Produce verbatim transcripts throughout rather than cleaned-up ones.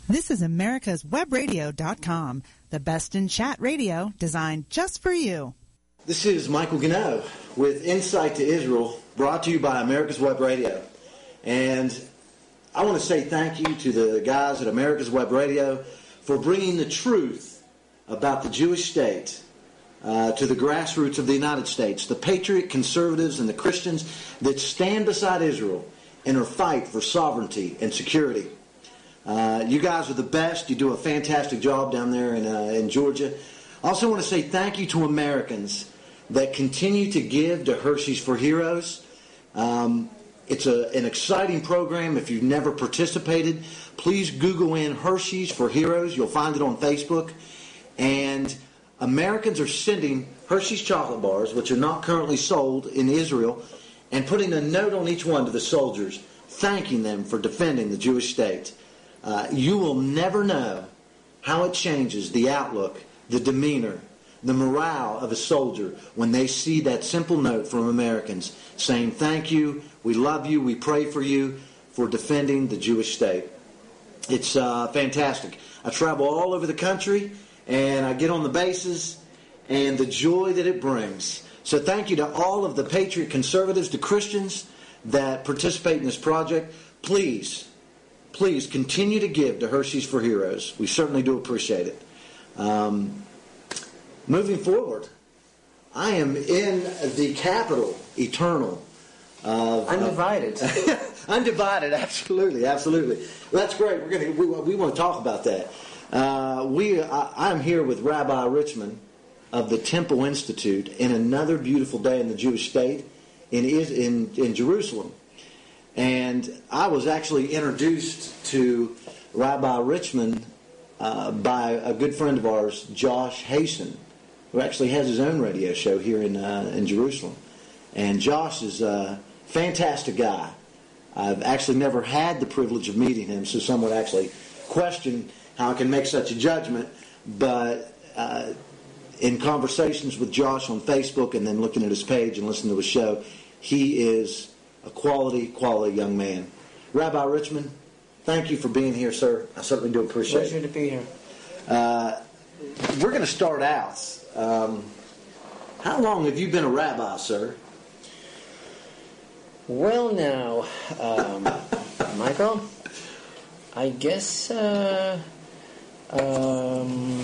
This is America's Web Radio dot com, the best in chat radio designed just for you. This is Michael Gano with Insight to Israel, brought to you by America's Web Radio. And I want to say thank you to the guys at America's Web Radio for bringing the truth about the Jewish state uh, to the grassroots of the United States, the patriot conservatives and the Christians that stand beside Israel in her fight for sovereignty and security. Uh, you guys are the best. You do a fantastic job down there in, uh, in Georgia. I also want to say thank you to Americans that continue to give to Hershey's for Heroes. Um, it's a, an exciting program. If you've never participated, please Google in Hershey's for Heroes. You'll find it on Facebook. And Americans are sending Hershey's chocolate bars, which are not currently sold in Israel, and putting a note on each one to the soldiers, thanking them for defending the Jewish state. Uh, you will never know how it changes the outlook, the demeanor, the morale of a soldier when they see that simple note from Americans saying, thank you, we love you, we pray for you for defending the Jewish state. It's uh, fantastic. I travel all over the country, and I get on the bases, and the joy that it brings. So thank you to all of the patriot conservatives, the Christians that participate in this project. Please, please continue to give to Hershey's for Heroes. We certainly do appreciate it. Um, moving forward, I am in the capital, eternal. Of, Undivided. Uh, undivided, absolutely, absolutely. Well, that's great. We're gonna we, we want to talk about that. Uh, we I, I'm here with Rabbi Richman of the Temple Institute in another beautiful day in the Jewish state in in in Jerusalem. And I was actually introduced to Rabbi Richman uh, by a good friend of ours, Josh Hasten, who actually has his own radio show here in uh, in Jerusalem. And Josh is a fantastic guy. I've actually never had the privilege of meeting him, so some would actually question how I can make such a judgment. But uh, in conversations with Josh on Facebook and then looking at his page and listening to his show, he is a quality, quality young man. Rabbi Richman, thank you for being here, sir. I certainly do appreciate Pleasure it. to be here. Uh, we're going to start out. Um, how long have you been a rabbi, sir? Well, now, um, Michael, I guess, uh, um,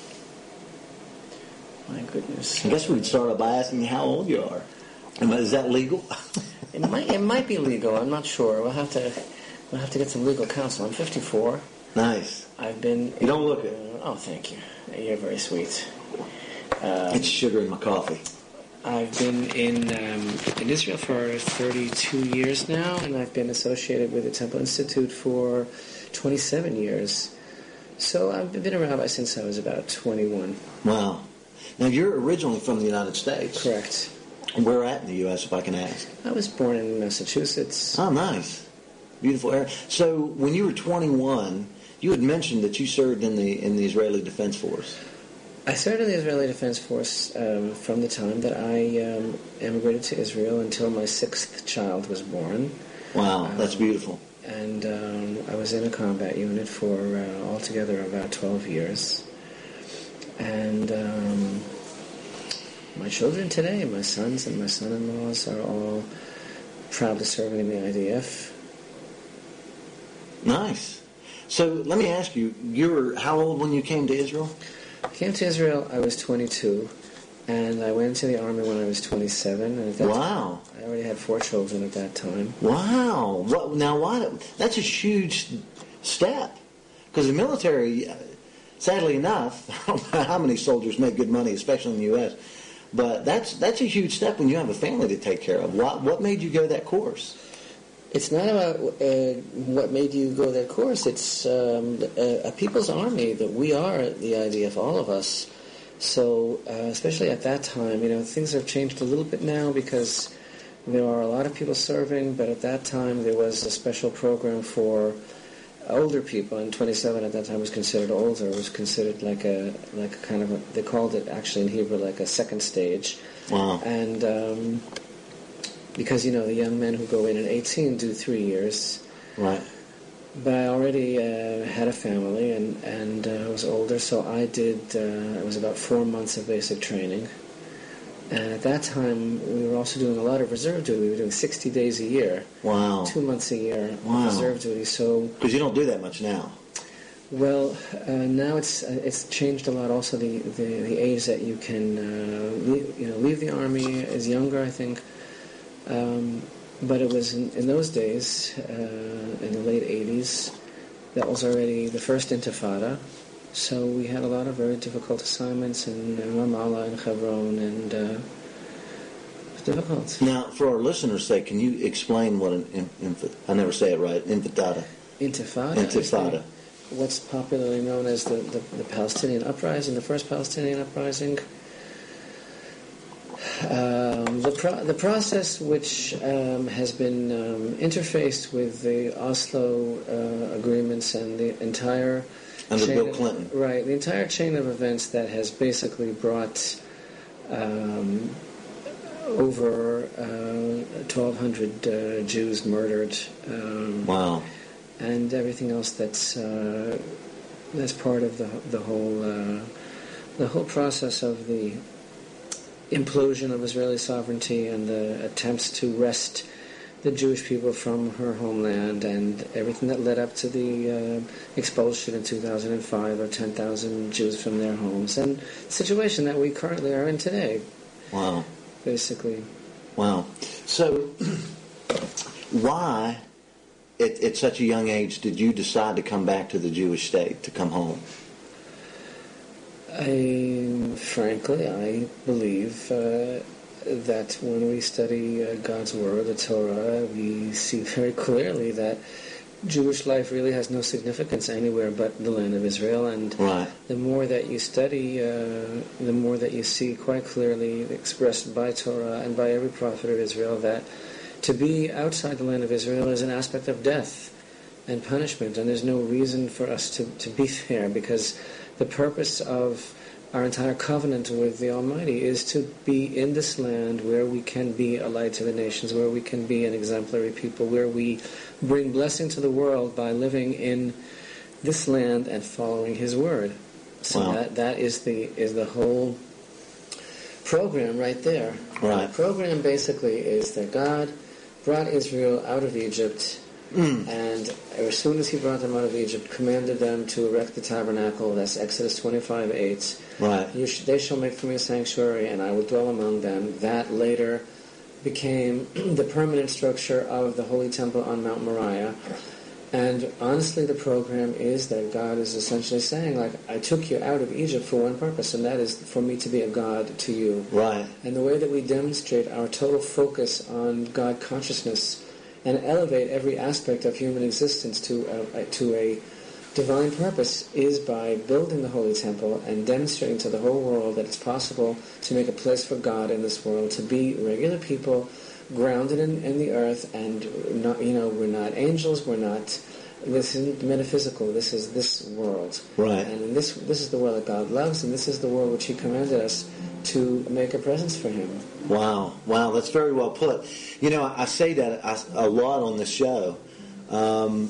my goodness. I guess we could start out by asking you how old you are. Is that legal? It might it might be legal. I'm not sure. We'll have to we'll have to get some legal counsel. I'm fifty-four. Nice. I've been. You don't look it. Uh, oh, thank you. You're very sweet. Uh, it's sugar in my coffee. I've been in um, in Israel for thirty-two years now, and I've been associated with the Temple Institute for twenty-seven years. So I've been a rabbi since I was about twenty-one. Wow. Now, you're originally from the United States. Correct. Where at in the U S, if I can ask? I was born in Massachusetts. Oh, nice. Beautiful area. So, when you were twenty-one, you had mentioned that you served in the in the Israeli Defense Force. I served in the Israeli Defense Force um, from the time that I um, immigrated to Israel until my sixth child was born. Wow, um, that's beautiful. And um, I was in a combat unit for uh, altogether about twelve years. And um, my children today, my sons and my son-in-laws, are all proudly serving in the I D F. Nice. So let me ask you, you were how old when you came to Israel? I came to Israel, I was twenty-two, and I went into the army when I was twenty-seven. And at that wow. time, I already had four children at that time. Wow. What, now, why? That's a huge step. Because the military, sadly enough, I don't know how many soldiers make good money, especially in the U S, but that's that's a huge step when you have a family to take care of. What, what made you go that course? It's not about uh, what made you go that course. It's um, a, a people's army that we are, the I D F, all of us. So, uh, especially at that time, you know, things have changed a little bit now because there are a lot of people serving, but at that time there was a special program for older people, and twenty-seven at that time was considered older. It was considered like a, like a kind of a, they called it actually in Hebrew like a second stage. Wow. And, um, because, you know, the young men who go in at eighteen do three years. Right. but I already uh, had a family and and uh, was older, so I did. Uh, it was about four months of basic training, and at that time we were also doing a lot of reserve duty. We were doing sixty days a year. Wow. Two months a year Wow. of reserve duty. So because you don't do that much now. well, uh, now it's uh, it's changed a lot. Also, the, the, the age that you can uh, leave, you know leave the army is younger, I think. Um, but it was in, in those days, uh, in the late eighties, that was already the first Intifada. So we had a lot of very difficult assignments in uh, Ramallah and Hebron, and uh, it was difficult. Now, for our listeners' sake, can you explain what an in, inf- I never say it right, Intifada? Intifada. Intifada. What's popularly known as the, the, the Palestinian Uprising, the first Palestinian Uprising. Um, the, pro- the process which um, has been um, interfaced with the Oslo uh, agreements and the entire Under chain Bill of- Clinton. right, the entire chain of events that has basically brought um, over uh, twelve hundred uh, Jews murdered. Um, Wow. And everything else that's uh, that's part of the the whole uh, the whole process of the implosion of Israeli sovereignty and the attempts to wrest the Jewish people from her homeland, and everything that led up to the uh, expulsion in two thousand five of ten thousand Jews from their homes, and the situation that we currently are in today. Wow. Basically. Wow. So, why, at, at such a young age, did you decide to come back to the Jewish state, to come home? I, frankly, I believe uh, that when we study uh, God's Word, the Torah, we see very clearly that Jewish life really has no significance anywhere but the land of Israel. And Right. the more that you study, uh, the more that you see quite clearly expressed by Torah and by every prophet of Israel that to be outside the land of Israel is an aspect of death and punishment, and there's no reason for us to, to be there, because the purpose of our entire covenant with the Almighty is to be in this land where we can be a light to the nations, where we can be an exemplary people, where we bring blessing to the world by living in this land and following His Word. So Wow. that that is the is the whole program right there. Right. The program basically is that God brought Israel out of Egypt, Mm. and as soon as He brought them out of Egypt, commanded them to erect the tabernacle. That's Exodus twenty-five eight. Right. You sh- they shall make for me a sanctuary, and I will dwell among them. That later became the permanent structure of the Holy Temple on Mount Moriah. And honestly, the program is that God is essentially saying, like, I took you out of Egypt for one purpose, and that is for me to be a God to you. Right. And the way that we demonstrate our total focus on God consciousness and elevate every aspect of human existence to a, to a divine purpose is by building the Holy Temple and demonstrating to the whole world that it's possible to make a place for God in this world, to be regular people grounded in, in the earth, and not, you know, we're not angels, we're not, this isn't metaphysical, this is this world. Right. And this this is the world that God loves, and this is the world which He commanded us to make a presence for Him. Wow. Wow, that's very well put. You know, I say that a lot on this show, um,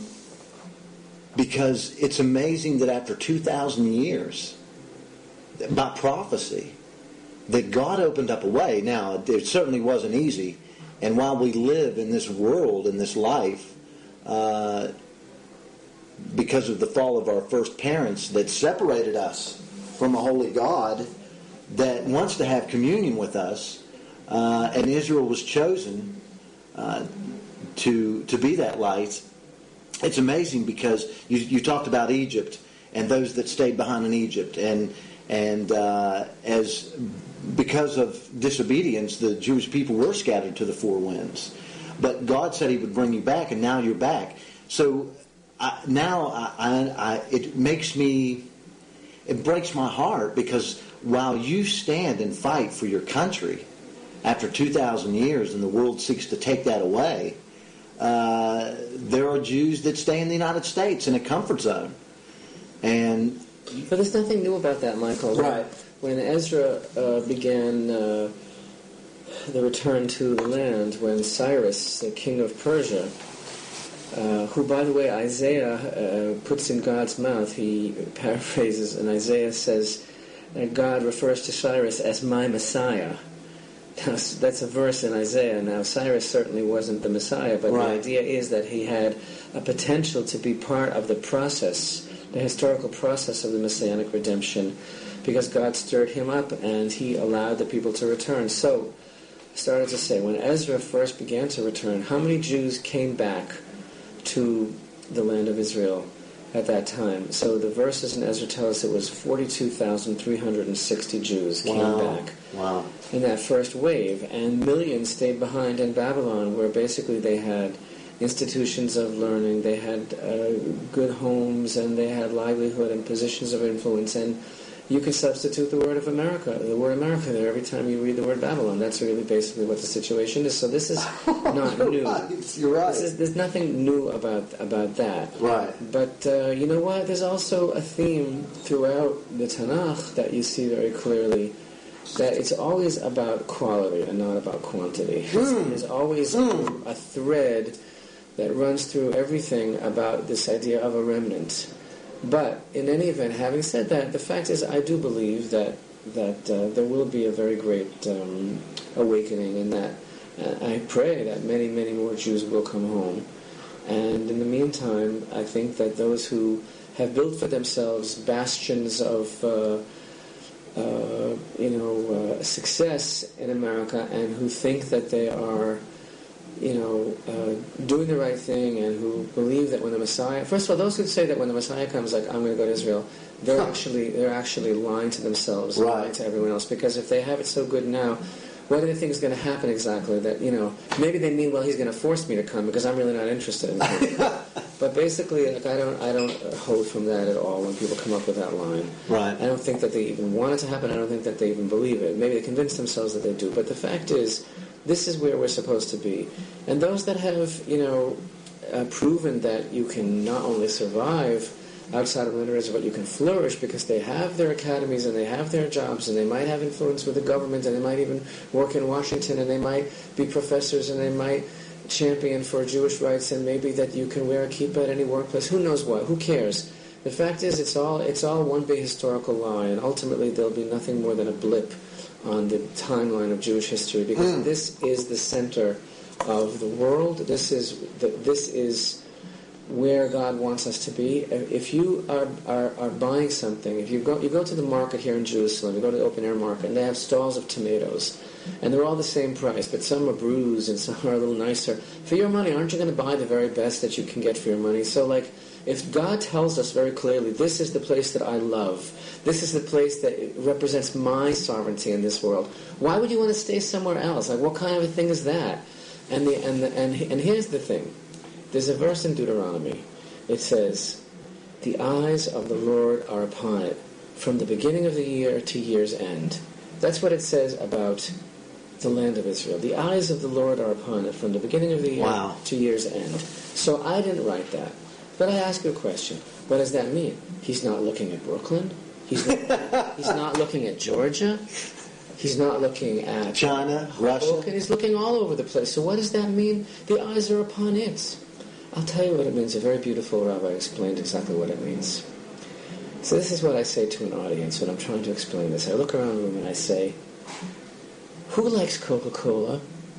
because it's amazing that after two thousand years, by prophecy, that God opened up a way. Now, it certainly wasn't easy, and while we live in this world, in this life, uh, because of the fall of our first parents that separated us from a holy God that wants to have communion with us, uh, and Israel was chosen uh, to to be that light. It's amazing because you, you talked about Egypt and those that stayed behind in Egypt, and and uh, as because of disobedience, the Jewish people were scattered to the four winds. But God said He would bring you back, and now you're back. So I, now I, I, I, it makes me, it breaks my heart, because while you stand and fight for your country after two thousand years and the world seeks to take that away, uh, there are Jews that stay in the United States in a comfort zone. And But there's nothing new about that, Michael. Right. When Ezra uh, began uh, the return to the land, when Cyrus, the king of Persia, uh, who, by the way, Isaiah uh, puts in God's mouth. He paraphrases, and Isaiah says that God refers to Cyrus as my Messiah. Now, that's a verse in Isaiah. Now, Cyrus certainly wasn't the Messiah, but right. the idea is that he had a potential to be part of the process, the historical process of the Messianic redemption, because God stirred him up and he allowed the people to return. So, I started to say, when Ezra first began to return, how many Jews came back to the land of Israel at that time? So the verses in Ezra tell us it was forty-two thousand three hundred sixty Jews came wow. back wow. in that first wave, and millions stayed behind in Babylon, where basically they had institutions of learning, they had uh, good homes, and they had livelihood and positions of influence, and you can substitute the word of America, the word America there every time you read the word Babylon. That's really basically what the situation is. So this is not You're new. Right. You're right. This is, there's nothing new about about that. Right. But uh, you know what? There's also a theme throughout the Tanakh that you see very clearly, that it's always about quality and not about quantity. Mm. There's always mm. a thread that runs through everything about this idea of a remnant. But in any event, having said that, the fact is I do believe that that uh, there will be a very great um, awakening, and that uh, I pray that many, many more Jews will come home. And in the meantime, I think that those who have built for themselves bastions of uh, uh, you know, uh, success in America, and who think that they are you know, uh, doing the right thing, and who believe that when the Messiah... First of all, those who say that when the Messiah comes, like, I'm going to go to Israel, they're huh. actually they're actually lying to themselves, right. lying to everyone else, because if they have it so good now, what do they think is going to happen exactly? That, you know, maybe they mean, well, he's going to force me to come because I'm really not interested in him. But basically, like, I don't I don't hold from that at all when people come up with that line. Right. I don't think that they even want it to happen. I don't think that they even believe it. Maybe they convince themselves that they do. But the fact is, this is where we're supposed to be. And those that have, you know, uh, proven that you can not only survive outside of literature, but you can flourish because they have their academies and they have their jobs and they might have influence with the government and they might even work in Washington and they might be professors and they might champion for Jewish rights, and maybe that you can wear a kippah at any workplace. Who knows what? Who cares? The fact is, it's all it's all one big historical lie, and ultimately there'll be nothing more than a blip on the timeline of Jewish history, because mm. this is the center of the world. This is the, this is where God wants us to be. If you are, are, are buying something, if you go you go to the market here in Jerusalem, you go to the open air market, and they have stalls of tomatoes, and they're all the same price, but some are bruised and some are a little nicer. For your money, aren't you going to buy the very best that you can get for your money? So, like, if God tells us very clearly, this is the place that I love, this is the place that represents my sovereignty in this world, why would you want to stay somewhere else? Like, what kind of a thing is that? And the and the, and and here's the thing. There's a verse in Deuteronomy. It says, "The eyes of the Lord are upon it, from the beginning of the year to year's end." That's what it says about the land of Israel. The eyes of the Lord are upon it, from the beginning of the year wow. to year's end. So I didn't write that. But I ask you a question. What does that mean? He's not looking at Brooklyn. He's not, he's not looking at Georgia. He's not looking at China, Russia. And he's looking all over the place. So what does that mean? The eyes are upon it. I'll tell you what it means. A very beautiful rabbi explained exactly what it means. So this is what I say to an audience when I'm trying to explain this. I look around the room and I say, who likes Coca-Cola?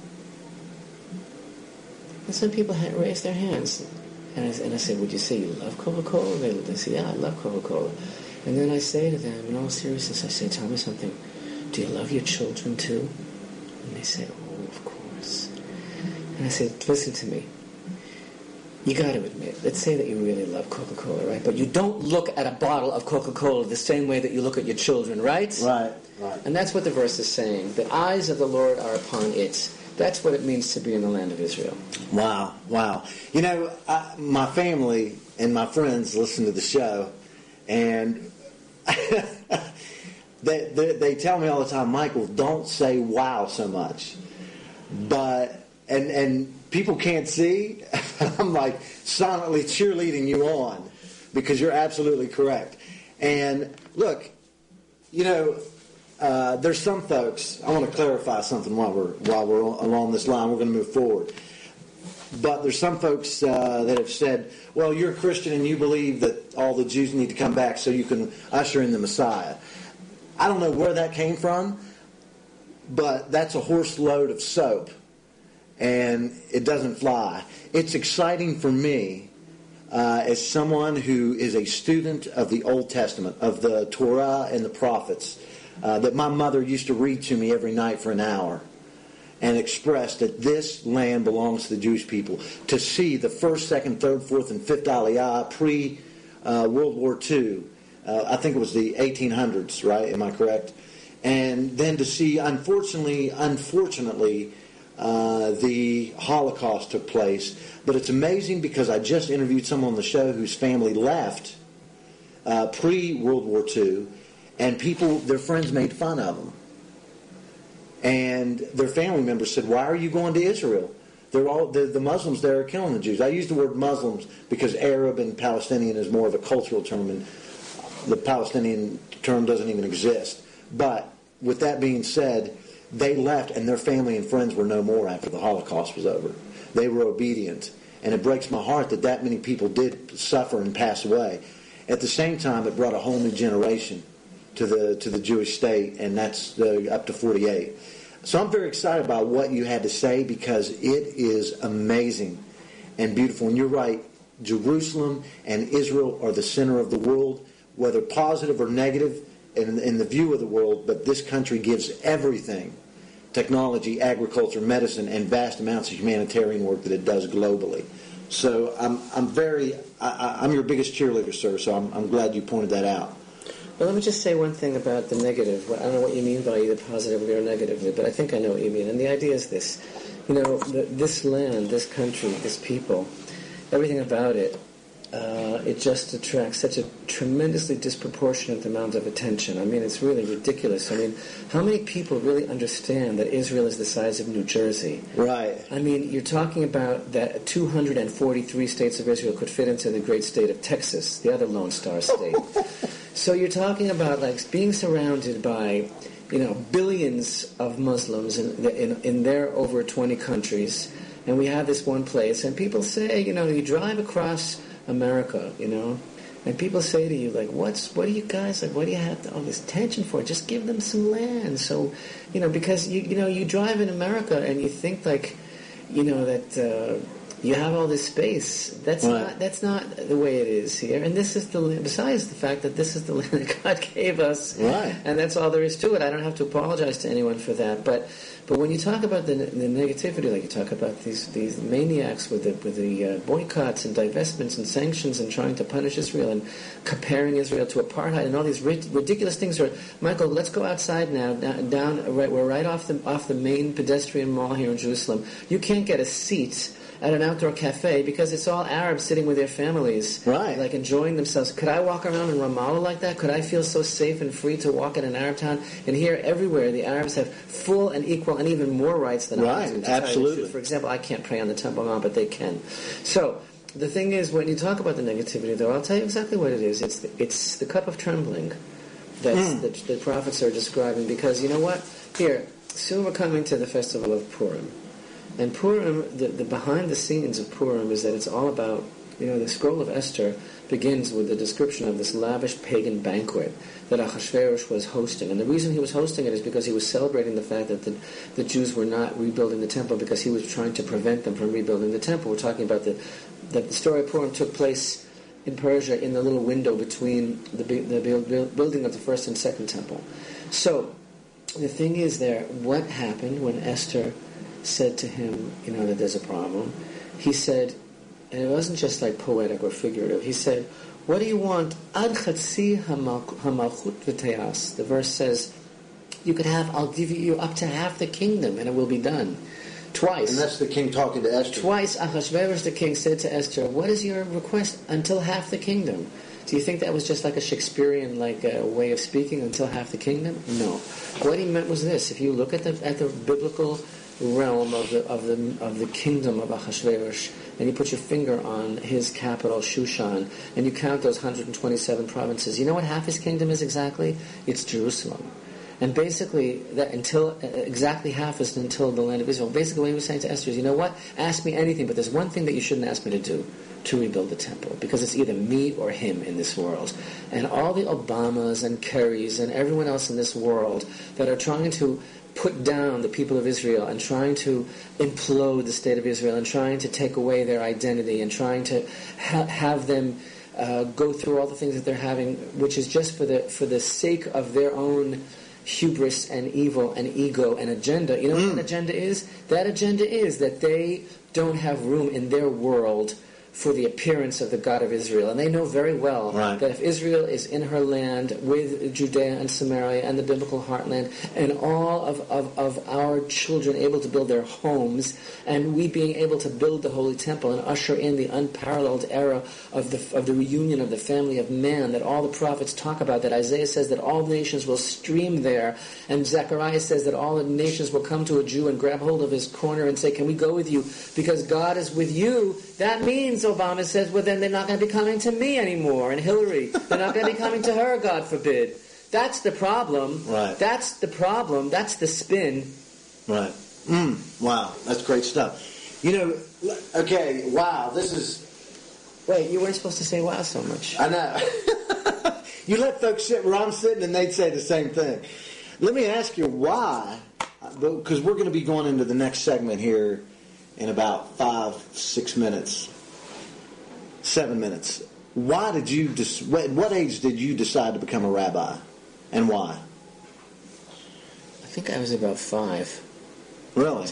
And some people raise their hands. And I, and I say, would you say you love Coca-Cola? They, they say, yeah, I love Coca-Cola. And then I say to them, in all seriousness, I say, tell me something. Do you love your children too? And they say, oh, of course. And I say, listen to me. You got to admit, let's say that you really love Coca-Cola, right? But you don't look at a bottle of Coca-Cola the same way that you look at your children, right? Right, right. And that's what the verse is saying. The eyes of the Lord are upon it. That's what it means to be in the land of Israel. Wow, wow. You know, I, my family and my friends listen to the show, and they, they, they tell me all the time, Michael, don't say wow so much. But, and and people can't see, I'm like silently cheerleading you on, because you're absolutely correct. And look, you know, Uh, there's some folks, I want to clarify something while we're while we're along this line. We're going to move forward. but there's some folks uh, that have said, well, you're a Christian and you believe that all the Jews need to come back so you can usher in the Messiah. I don't know where that came from, but that's a horse load of soap, and it doesn't fly. It's exciting for me uh, as someone who is a student of the Old Testament, of the Torah and the prophets, uh, that my mother used to read to me every night for an hour and express that this land belongs to the Jewish people. To see the first, second, third, fourth, and fifth Aliyah pre-World uh, War Two, uh, I think it was the eighteen hundreds, right? Am I correct? And then to see, unfortunately, unfortunately, uh, the Holocaust took place. But it's amazing because I just interviewed someone on the show whose family left uh, pre-World War Two, and people, their friends made fun of them. And their family members said, why are you going to Israel? They're all the, the Muslims there are killing the Jews. I use the word Muslims because Arab and Palestinian is more of a cultural term, and the Palestinian term doesn't even exist. But with that being said, they left, and their family and friends were no more after the Holocaust was over. They were obedient. And it breaks my heart that that many people did suffer and pass away. At the same time, it brought a whole new generation to the to the Jewish state, and that's uh, up to forty-eight. So I'm very excited about what you had to say because it is amazing and beautiful. And you're right, Jerusalem and Israel are the center of the world, whether positive or negative in, in the view of the world, but this country gives everything, technology, agriculture, medicine, and vast amounts of humanitarian work that it does globally. So I'm I'm very, I, I'm your biggest cheerleader, sir, so I'm, I'm glad you pointed that out. Well, let me just say one thing about the negative. I don't know what you mean by either positively or negatively, but I think I know what you mean. And the idea is this. You know, the, this land, this country, this people, everything about it, uh, it just attracts such a tremendously disproportionate amount of attention. I mean, it's really ridiculous. I mean, how many people really understand that Israel is the size of New Jersey? Right. I mean, you're talking about that two hundred forty-three states of Israel could fit into the great state of Texas, the other Lone Star state. So you're talking about like being surrounded by, you know, billions of Muslims in, in, in their over twenty countries, and we have this one place, and people say, you know, you drive across America, you know, and people say to you, like, what's, what do you guys, like, what do you have all this tension for? Just give them some land. So, you know, because, you you know, you drive in America and you think, like, you know, that uh, you have all this space. That's right. not that's not the way it is here. And this is the land, besides the fact that this is the land that God gave us. Right. And that's all there is to it. I don't have to apologize to anyone for that. But but when you talk about the, the negativity, like you talk about these these maniacs with the with the uh, boycotts and divestments and sanctions and trying to punish Israel and comparing Israel to apartheid and all these ri- ridiculous things. Are, Michael, let's go outside now. Down, down right, we're right off the off the main pedestrian mall here in Jerusalem. You can't get a seat at an outdoor cafe because it's all Arabs sitting with their families, right, like enjoying themselves. Could I walk around in Ramallah like that? Could I feel so safe and free to walk in an Arab town? And here, everywhere, the Arabs have full and equal and even more rights than right, I do. Right, absolutely. For example, I can't pray on the Temple Mount, but they can. So the thing is, when you talk about the negativity, though, I'll tell you exactly what it is. It's the, it's the cup of trembling that mm. the, the prophets are describing. Because you know what? Here, soon we're coming to the festival of Purim. And Purim, the, the behind the scenes of Purim is that it's all about, you know, the scroll of Esther begins with the description of this lavish pagan banquet that Ahasuerus was hosting. And the reason he was hosting it is because he was celebrating the fact that the, the Jews were not rebuilding the temple because he was trying to prevent them from rebuilding the temple. We're talking about the, that the story of Purim took place in Persia in the little window between the, the build, building of the first and second temple. So, the thing is there, what happened when Esther said to him, you know, that there's a problem? He said, and it wasn't just like poetic or figurative, he said, what do you want? Ad chatzi hamalchut v'teas. The verse says, you could have, I'll give you up to half the kingdom and it will be done. Twice. And that's the king talking to Esther. Twice Ahasuerus the king said to Esther, what is your request? Until half the kingdom. Do you think that was just like a Shakespearean like uh, way of speaking, until half the kingdom? No. What he meant was this. If you look at the at the biblical realm of the of the of the kingdom of Ahasuerus, and you put your finger on his capital Shushan, and you count those one hundred twenty-seven provinces, you know what half his kingdom is exactly? It's Jerusalem. And basically, that until uh, exactly half is until the land of Israel. Basically, what he was saying to Esther is, you know what? Ask me anything, but there's one thing that you shouldn't ask me to do, to rebuild the temple, because it's either me or him in this world. And all the Obamas and Kerrys and everyone else in this world that are trying to put down the people of Israel and trying to implode the state of Israel and trying to take away their identity and trying to ha- have them uh, go through all the things that they're having, which is just for the for the sake of their own hubris and evil and ego and agenda. You know mm. what an agenda is? That agenda is that they don't have room in their world for the appearance of the God of Israel. And they know very well right. that if Israel is in her land with Judea and Samaria and the biblical heartland and all of, of, of our children able to build their homes and we being able to build the Holy Temple and usher in the unparalleled era of the of the reunion of the family of man that all the prophets talk about, that Isaiah says that all nations will stream there, and Zechariah says that all the nations will come to a Jew and grab hold of his corner and say, can we go with you? Because God is with you. That means, Obama says, well, then they're not going to be coming to me anymore. And Hillary, they're not going to be coming to her, God forbid. That's the problem. Right. That's the problem. That's the spin. Right. Mm, wow. That's great stuff. You know, okay, wow, this is... Wait, you weren't supposed to say wow so much. I know. You let folks sit where I'm sitting and they'd say the same thing. Let me ask you why, because we're going to be going into the next segment here in about five, six minutes, seven minutes. Why did you, dis- at what age did you decide to become a rabbi, and why? I think I was about five. Really?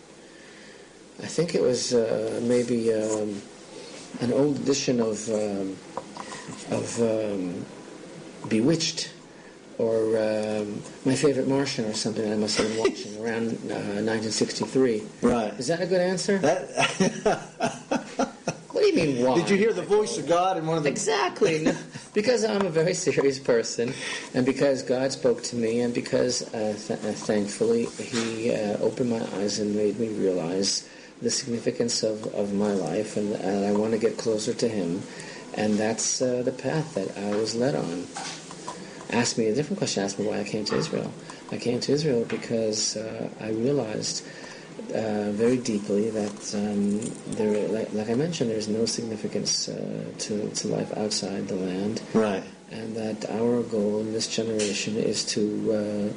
I think it was uh, maybe um, an old edition of um, of um, Bewitched, or um, My Favorite Martian, or something that I must have been watching around uh, nineteen sixty-three. Right. Is that a good answer? That What do you mean, why? Did you hear the voice of God in one of the... Exactly. No, because I'm a very serious person, and because God spoke to me, and because, uh, th- uh, thankfully, He uh, opened my eyes and made me realize the significance of, of my life, and, and I want to get closer to Him, and that's uh, the path that I was led on. Ask me a different question. Ask me why I came to Israel. I came to Israel because uh, I realized uh, very deeply that, um, there, like, like I mentioned, there's no significance uh, to, to life outside the land. Right. And that our goal in this generation is to uh,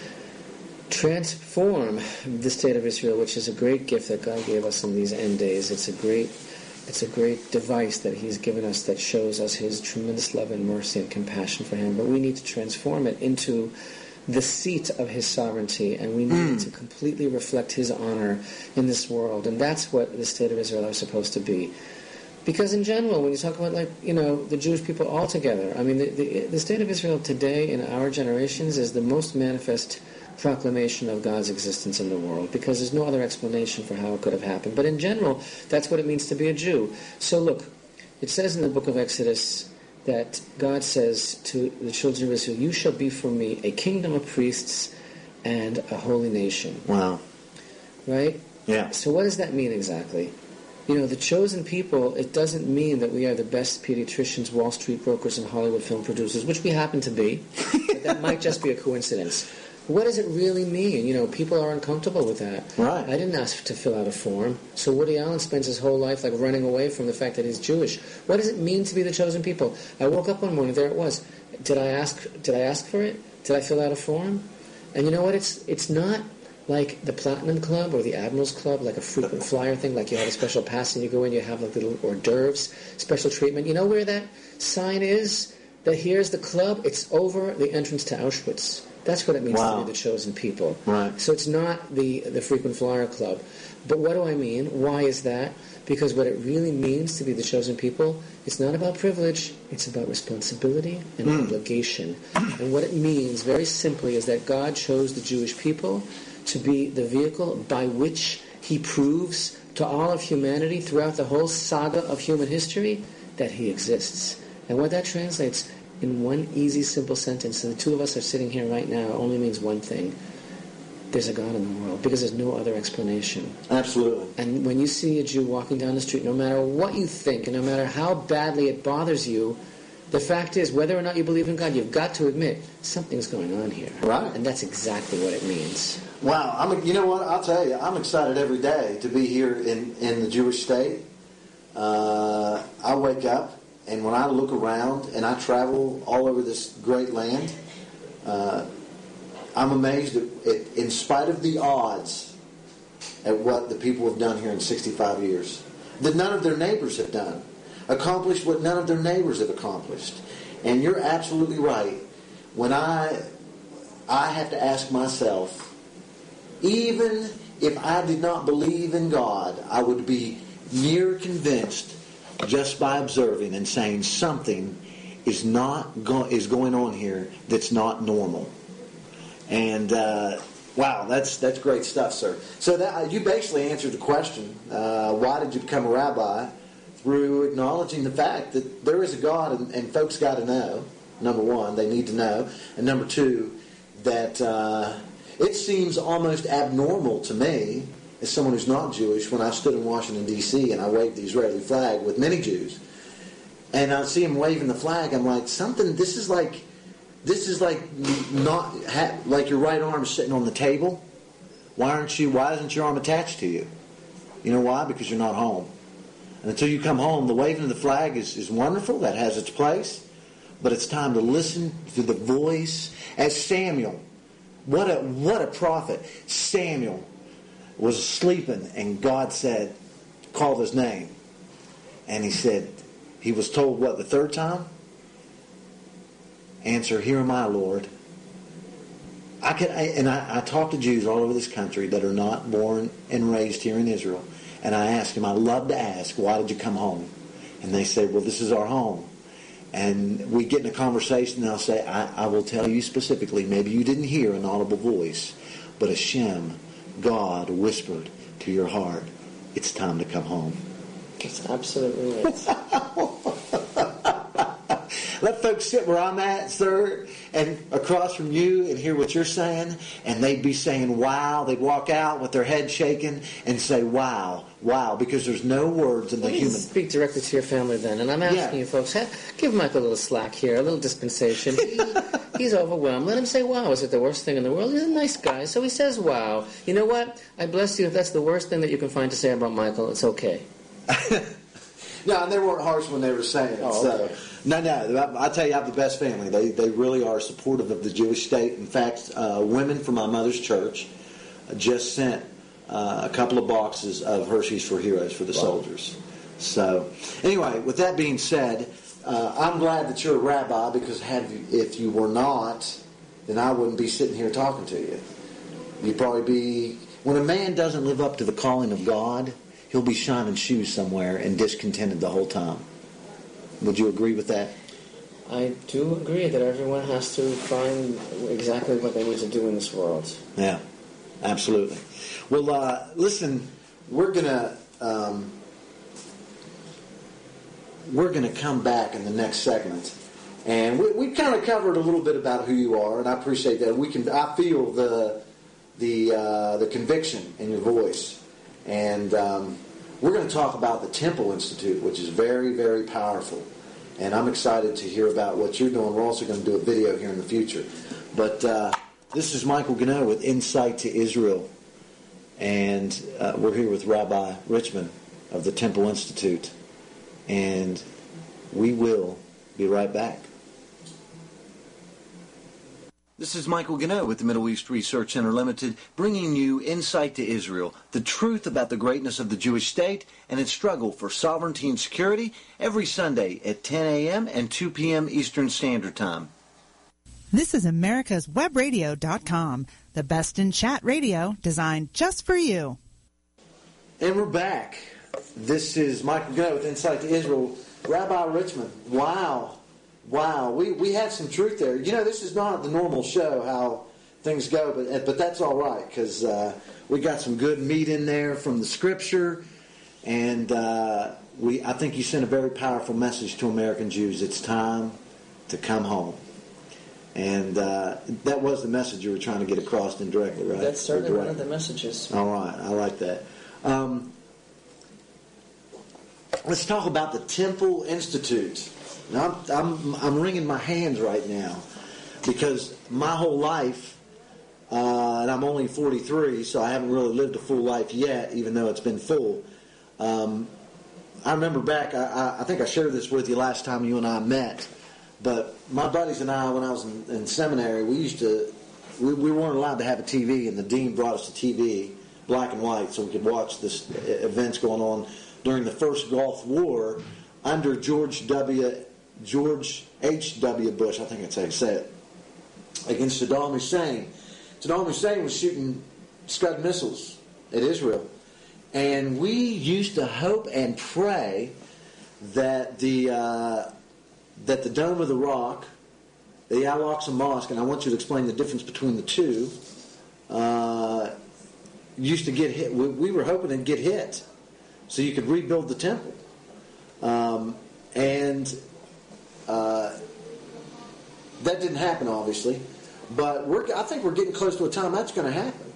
transform the state of Israel, which is a great gift that God gave us in these end days. It's a great It's a great device that He's given us that shows us His tremendous love and mercy and compassion for Him. But we need to transform it into the seat of His sovereignty, and we need mm. to completely reflect His honor in this world. And that's what the state of Israel is supposed to be. Because in general, when you talk about, like, you know, the Jewish people altogether, I mean, the, the, the state of Israel today in our generations is the most manifest proclamation of God's existence in the world, because there's no other explanation for how it could have happened. But in general, that's what it means to be a Jew. So look, it says in the book of Exodus that God says to the children of Israel, you shall be for me a kingdom of priests and a holy nation. Wow. Right? Yeah. So what does that mean exactly? You know, the chosen people, it doesn't mean that we are the best pediatricians, Wall Street brokers, and Hollywood film producers, which we happen to be. But that might just be a coincidence. What does it really mean? You know, people are uncomfortable with that. Right. I didn't ask to fill out a form. So Woody Allen spends his whole life like running away from the fact that he's Jewish. What does it mean to be the chosen people? I woke up one morning, there it was. Did I ask did I ask for it? Did I fill out a form? And you know what? It's it's not like the Platinum Club or the Admirals Club, like a frequent flyer thing, like you have a special pass and you go in, you have like little hors d'oeuvres, special treatment. You know where that sign is? That here's the club? It's over the entrance to Auschwitz. That's what it means wow. to be the chosen people. Right. So it's not the, the frequent flyer club. But what do I mean? Why is that? Because what it really means to be the chosen people, it's not about privilege, it's about responsibility and mm. obligation. And what it means, very simply, is that God chose the Jewish people to be the vehicle by which He proves to all of humanity throughout the whole saga of human history that He exists. And what that translates in one easy, simple sentence, and the two of us are sitting here right now, only means one thing. There's a God in the world, because there's no other explanation. Absolutely. And when you see a Jew walking down the street, no matter what you think, and no matter how badly it bothers you, The fact is, whether or not you believe in God, you've got to admit something's going on here. Right. And that's exactly what it means. Wow. I'm, you know what? I'll tell you, I'm excited every day to be here in, in the Jewish state. Uh, I wake up, and when I look around and I travel all over this great land, uh, I'm amazed at, at, in spite of the odds, at what the people have done here in sixty-five years. That none of their neighbors have done. Accomplished what none of their neighbors have accomplished. And you're absolutely right. When I I have to ask myself, even if I did not believe in God, I would be near convinced just by observing and saying something is not go- is going on here that's not normal. And uh, wow, that's that's great stuff, sir. So that you basically answered the question: uh, why did you become a rabbi? Through acknowledging the fact that there is a God, and, and folks got to know. Number one, they need to know, and number two, that uh, it seems almost abnormal to me, as someone who's not Jewish, when I stood in Washington D C and I waved the Israeli flag with many Jews, and I see them waving the flag. I'm like, something. This is like, this is like not ha- like your right arm is sitting on the table. Why aren't you? Why isn't your arm attached to you? You know why? Because you're not home. And until you come home, the waving of the flag is, is wonderful. That has its place. But it's time to listen to the voice. As Samuel, what a what a prophet. Samuel was sleeping, and God said, called his name. And he said, he was told, what, the third time? Answer, here am I, Lord. I can, I, and I, I talk to Jews all over this country that are not born and raised here in Israel. And I ask them, I love to ask, why did you come home? And they say, well, this is our home. And we get in a conversation, and I'll say, I, I will tell you specifically, maybe you didn't hear an audible voice, but Hashem, God, whispered to your heart, it's time to come home. That's absolutely right. Let folks sit where I'm at, sir, and across from you and hear what you're saying, and they'd be saying, wow. They'd walk out with their head shaking and say, wow, wow, because there's no words in the Please human... speak directly to your family then. And I'm asking Yeah. you folks, ha- give Mike a little slack here, a little dispensation. He, he's overwhelmed. Let him say wow. Is it the worst thing in the world? He's a nice guy, so he says wow. You know what? I bless you if that's the worst thing that you can find to say about Michael. It's okay. No, and they weren't harsh when they were saying it. Oh, so. okay. No, no, I tell you, I have the best family. They they really are supportive of the Jewish state. In fact, uh, women from my mother's church just sent uh, a couple of boxes of Hershey's for Heroes for the Wow. soldiers. So, anyway, with that being said, uh, I'm glad that you're a rabbi, because had you, if you were not, then I wouldn't be sitting here talking to you. You'd probably be... When a man doesn't live up to the calling of God, he'll be shining shoes somewhere and discontented the whole time. Would you agree with that? I do agree that everyone has to find exactly what they need to do in this world. Yeah, absolutely. Well, uh, listen, we're gonna um, we're gonna come back in the next segment, and we, we kind of covered a little bit about who you are, and I appreciate that. We can, I feel the the uh, the conviction in your voice, and um, we're going to talk about the Temple Institute, which is very, very powerful. And I'm excited to hear about what you're doing. We're also going to do a video here in the future. But uh, this is Michael Gano with Insight to Israel. And uh, we're here with Rabbi Richman of the Temple Institute. And we will be right back. This is Michael Gano with the Middle East Research Center Limited, bringing you Insight to Israel, the truth about the greatness of the Jewish state and its struggle for sovereignty and security, every Sunday at ten a.m. and two p.m. Eastern Standard Time. This is Americas Web Radio dot com, the best in chat radio designed just for you. And we're back. This is Michael Gano with Insight to Israel. Rabbi Richman, wow. Wow, we, we had some truth there. You know, this is not the normal show, how things go, but but that's all right, because uh, we got some good meat in there from the Scripture, and uh, we I think you sent a very powerful message to American Jews. It's time to come home. And uh, that was the message you were trying to get across indirectly, right? That's certainly one of the messages. All right, I like that. Um, let's talk about the Temple Institute. Now, I'm, I'm, I'm wringing my hands right now because my whole life, uh, and I'm only forty-three, so I haven't really lived a full life yet, even though it's been full. Um, I remember back, I, I think I shared this with you last time you and I met, but my buddies and I, when I was in, in seminary, we used to, we, we weren't allowed to have a T V, and the dean brought us a T V, black and white, so we could watch this events going on during the first Gulf War under George W. George H W. Bush, I think that's how you say it, against Saddam Hussein. Saddam Hussein was shooting Scud missiles at Israel. And we used to hope and pray that the uh, that the Dome of the Rock, the Al-Aqsa Mosque, and I want you to explain the difference between the two, uh, used to get hit. We, we were hoping it'd get hit so you could rebuild the temple. Um, and uh, that didn't happen, obviously. But we're, I think we're getting close to a time that's going to happen.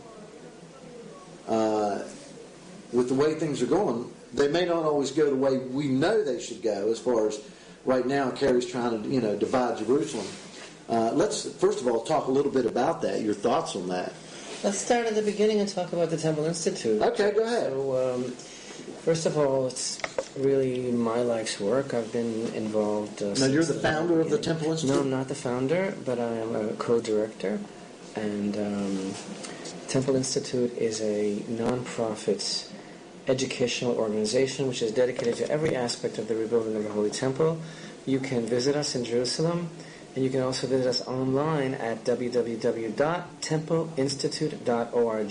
Uh, with the way things are going, they may not always go the way we know they should go. As far as right now, Kerry's trying to, you know, divide Jerusalem. Uh, let's first of all talk a little bit about that. Your thoughts on that? Let's start at the beginning and talk about the Temple Institute. Okay, go ahead. So, um, first of all, it's really my life's work. I've been involved. Uh, now, you're the founder of the Temple Institute? No, I'm not the founder, but I am a co-director. And um, Temple Institute is a non-profit educational organization which is dedicated to every aspect of the rebuilding of the Holy Temple. You can visit us in Jerusalem, and you can also visit us online at w w w dot temple institute dot org.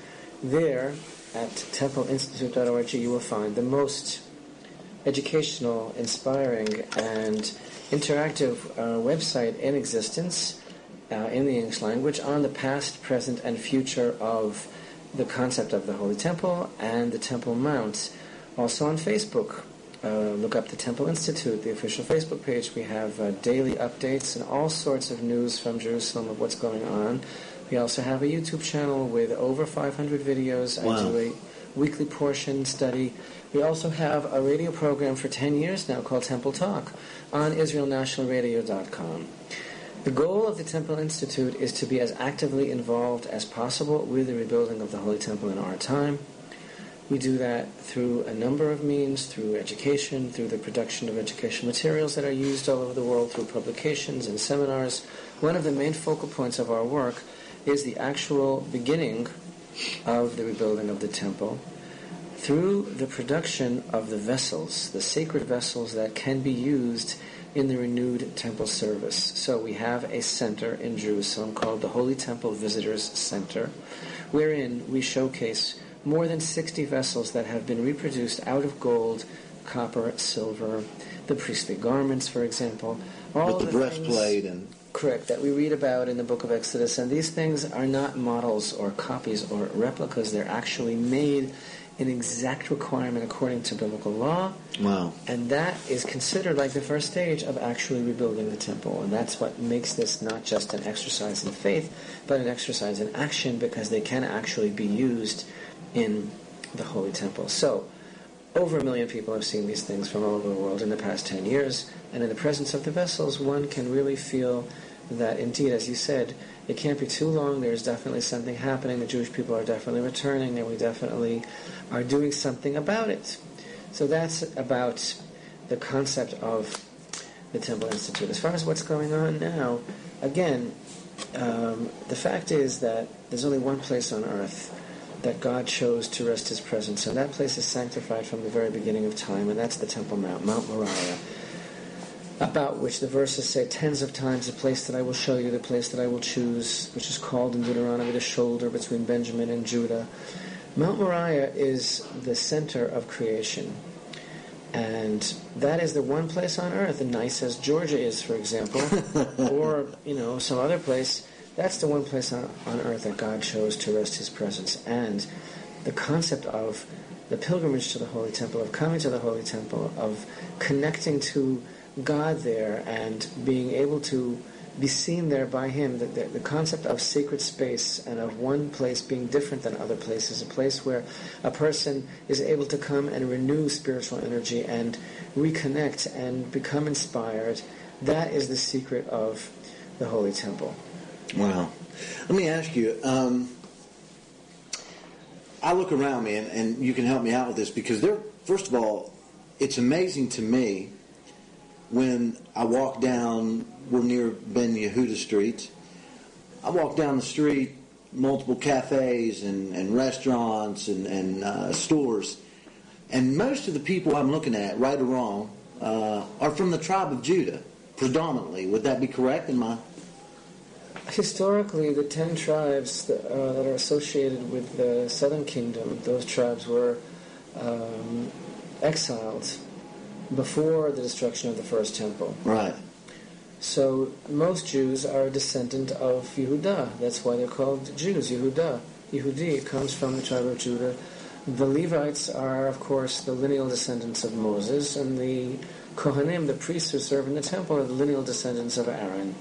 There, at temple institute dot org, you will find the most educational, inspiring, and interactive uh, website in existence uh, in the English language on the past, present, and future of the concept of the Holy Temple and the Temple Mount. Also on Facebook, uh, look up the Temple Institute, the official Facebook page. We have uh, daily updates and all sorts of news from Jerusalem of what's going on. We also have a YouTube channel with over five hundred videos. Wow. I do a weekly portion study. We also have a radio program for ten years now called Temple Talk on israel national radio dot com. The goal of the Temple Institute is to be as actively involved as possible with the rebuilding of the Holy Temple in our time. We do that through a number of means, through education, through the production of educational materials that are used all over the world, through publications and seminars. One of the main focal points of our work is the actual beginning of the rebuilding of the Temple through the production of the vessels, the sacred vessels that can be used in the renewed temple service. So we have a center in Jerusalem called the Holy Temple Visitors Center, wherein we showcase more than sixty vessels that have been reproduced out of gold, copper, silver, the priestly garments, for example. All With the, the breastplate and... Correct, that we read about in the book of Exodus. And these things are not models or copies or replicas. They're actually made in exact requirement according to biblical law. Wow. And that is considered like the first stage of actually rebuilding the temple. And that's what makes this not just an exercise in faith, but an exercise in action, because they can actually be used in the Holy Temple. So, over a million people have seen these things from all over the world in the past ten years. And in the presence of the vessels, one can really feel that indeed, as you said, it can't be too long. There's definitely something happening. The Jewish people are definitely returning, and we definitely are doing something about it. So that's about the concept of the Temple Institute. As far as what's going on now, again, um, the fact is that there's only one place on earth that God chose to rest His presence, and that place is sanctified from the very beginning of time, and that's the Temple Mount, Mount Moriah, about which the verses say tens of times, the place that I will show you, the place that I will choose, which is called in Deuteronomy the shoulder between Benjamin and Judah. Mount Moriah is the center of creation, and that is the one place on earth, and nice as Georgia is, for example, or, you know, some other place. That's the one place on, on earth that God chose to rest His presence. And the concept of the pilgrimage to the Holy Temple, of coming to the Holy Temple, of connecting to God there and being able to be seen there by him. The, the, the concept of sacred space and of one place being different than other places, a place where a person is able to come and renew spiritual energy and reconnect and become inspired. That is the secret of the Holy Temple. Wow. Let me ask you, um, I look around me, and, and you can help me out with this, because there, first of all, it's amazing to me when I walk down, we're near Ben Yehuda Street, I walk down the street, multiple cafes and, and restaurants and, and uh, stores, and most of the people I'm looking at, right or wrong, uh, are from the tribe of Judah, predominantly. Would that be correct in my... Historically, the ten tribes that, uh, that are associated with the Southern Kingdom, those tribes were um, exiled before the destruction of the first temple. Right. So most Jews are a descendant of Yehuda. That's why they're called Jews, Yehuda. Yehudi, it comes from the tribe of Judah. The Levites are, of course, the lineal descendants of Moses, and the Kohanim, the priests who serve in the temple, are the lineal descendants of Aaron.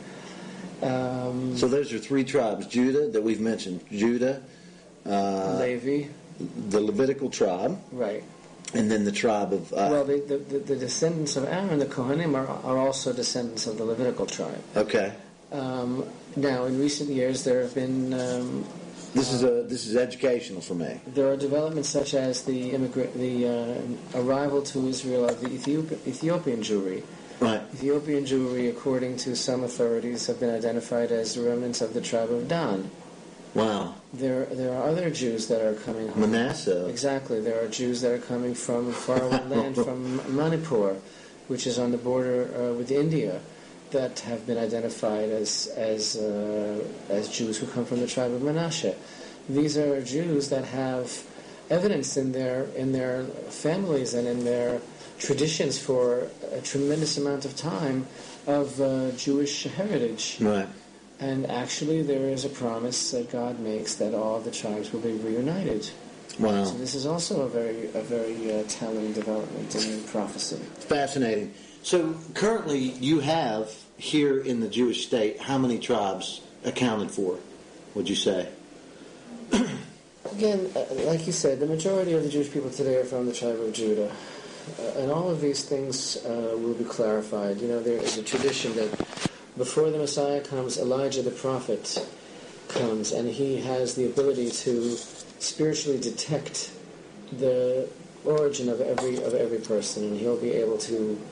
Um, so those are three tribes, Judah, that we've mentioned. Judah, uh, Levi, the Levitical tribe, right, and then the tribe of... Uh, well, the, the, the descendants of Aaron, the Kohanim, are, are also descendants of the Levitical tribe. Okay. Um, now, in recent years, there have been... Um, this is a this is educational for me. There are developments such as the immigrant, the uh, arrival to Israel of the Ethiop- Ethiopian Jewry. Right. Ethiopian Jewry, according to some authorities, have been identified as remnants of the tribe of Dan. Wow. There, there are other Jews that are coming home. Manasseh. Exactly. There are Jews that are coming from faraway land, from Manipur, which is on the border uh, with India, that have been identified as as uh, as Jews who come from the tribe of Manasseh. These are Jews that have evidence in their in their families and in their traditions for a tremendous amount of time of uh, Jewish heritage. Right. And actually there is a promise that God makes that all the tribes will be reunited. Wow. So this is also a very a very uh, telling development in prophecy. Fascinating. So currently you have here in the Jewish state, how many tribes accounted for, would you say? Again, uh, like you said, the majority of the Jewish people today are from the tribe of Judah. Uh, and all of these things uh, will be clarified. You know, there is a tradition that before the Messiah comes, Elijah the prophet comes, and he has the ability to spiritually detect the origin of every of every person, and he'll be able to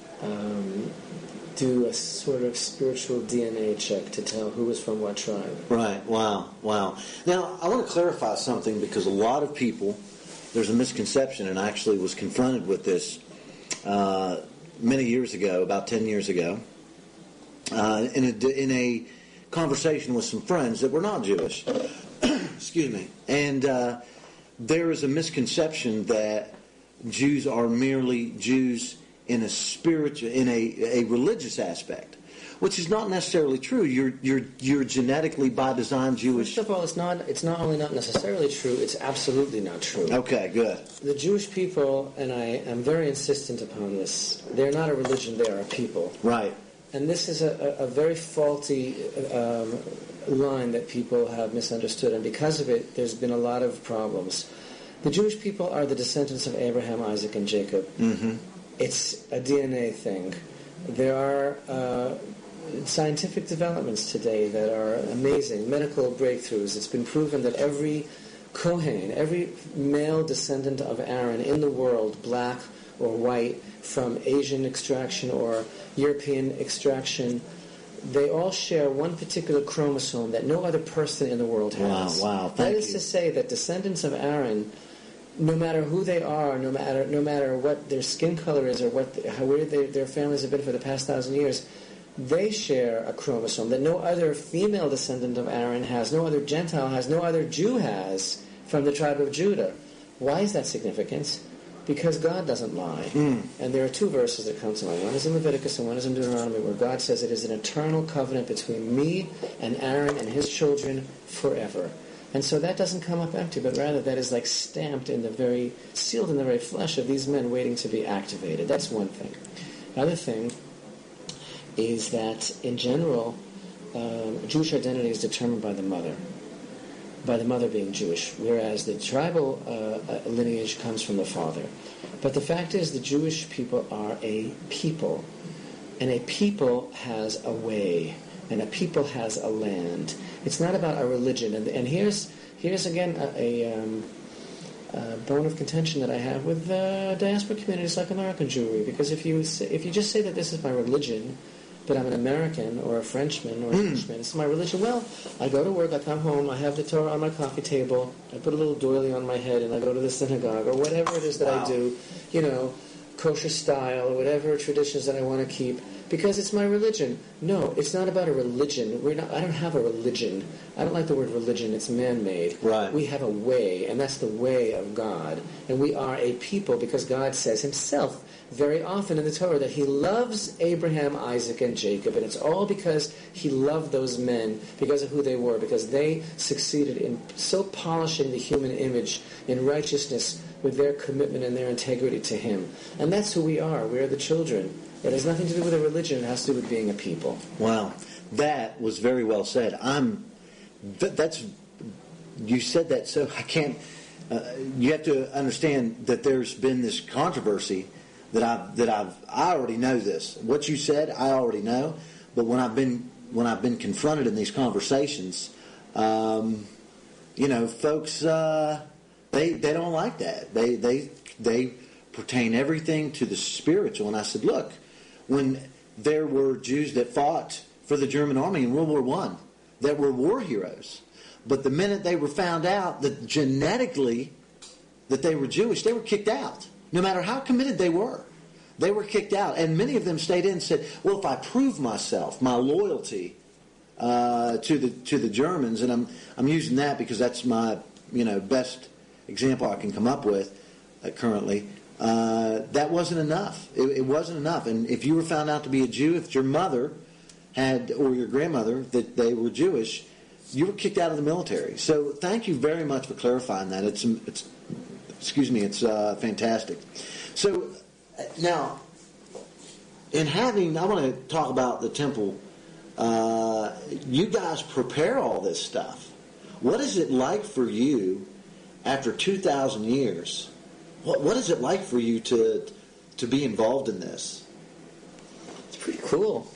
um, do a sort of spiritual D N A check to tell who is from what tribe. Right. Wow. Wow. Now, I want to clarify something, because a lot of people, there's a misconception, and I actually was confronted with this uh, many years ago, about ten years ago, uh, in, a, in a conversation with some friends that were not Jewish. Excuse me. And uh, there is a misconception that Jews are merely Jews in a spiritual, in a, a religious aspect, which is not necessarily true. You're you're you're genetically by design Jewish. First of all, it's not it's not only not necessarily true; it's absolutely not true. Okay, good. The Jewish people, and I am very insistent upon this, they're not a religion; they are a people. Right. And this is a, a, a very faulty um, line that people have misunderstood, and because of it, there's been a lot of problems. The Jewish people are the descendants of Abraham, Isaac, and Jacob. Mm-hmm. It's a D N A thing. There are uh, scientific developments today that are amazing, medical breakthroughs. It's been proven that every Kohen, every male descendant of Aaron in the world, black or white, from Asian extraction or European extraction, they all share one particular chromosome that no other person in the world has. Wow, wow, thank That is you. to say that descendants of Aaron, no matter who they are, no matter no matter what their skin color is or what how, where they, their families have been for the past thousand years, they share a chromosome that no other female descendant of Aaron has, no other Gentile has, no other Jew has from the tribe of Judah. Why is that significant? Because God doesn't lie. Mm. And there are two verses that come to mind. One is in Leviticus and one is in Deuteronomy, where God says it is an eternal covenant between me and Aaron and his children forever. And so that doesn't come up empty, but rather that is like stamped in the very, sealed in the very flesh of these men waiting to be activated. That's one thing. Another thing is that, in general, um, Jewish identity is determined by the mother, by the mother being Jewish, whereas the tribal uh, lineage comes from the father. But the fact is, the Jewish people are a people, and a people has a way, and a people has a land. It's not about a religion. And, and here's here's again a, a, um, a bone of contention that I have with uh, diaspora communities like American Jewry, because if you say, if you just say that this is my religion, but I'm an American or a Frenchman or an Mm. Englishman, this is my religion. Well, I go to work, I come home, I have the Torah on my coffee table, I put a little doily on my head, and I go to the synagogue, or whatever it is that Wow. I do, you know, kosher style, or whatever traditions that I want to keep, because it's my religion. No, it's not about a religion. We're not. I don't have a religion. I don't like the word religion. It's man-made. Right. We have a way, and that's the way of God. And we are a people because God says himself very often in the Torah that he loves Abraham, Isaac, and Jacob. And it's all because he loved those men because of who they were, because they succeeded in so polishing the human image in righteousness with their commitment and their integrity to him. And that's who we are. We are the children. It has nothing to do with a religion. It has to do with being a people. Wow, that was very well said. I'm. That, that's. You said that, so I can't. Uh, you have to understand that there's been this controversy that I've that I've. I already know this. What you said, I already know. But when I've been when I've been confronted in these conversations, um, you know, folks, uh, they they don't like that. They they they pertain everything to the spiritual. And I said, look. When there were Jews that fought for the German army in World War One, that were war heroes. But the minute they were found out that genetically that they were Jewish, they were kicked out. No matter how committed they were. They were kicked out. And many of them stayed in and said, well, if I prove myself, my loyalty uh, to the to the Germans, and I'm I'm using that because that's my you know best example I can come up with uh, currently, Uh, that wasn't enough. It, it wasn't enough. And if you were found out to be a Jew, if your mother had, or your grandmother, that they were Jewish, you were kicked out of the military. So thank you very much for clarifying that. It's, it's excuse me, it's uh, fantastic. So now, in having, I want to talk about the temple. Uh, you guys prepare all this stuff. What is it like for you after two thousand years? What, what is it like for you to to be involved in this? It's pretty cool.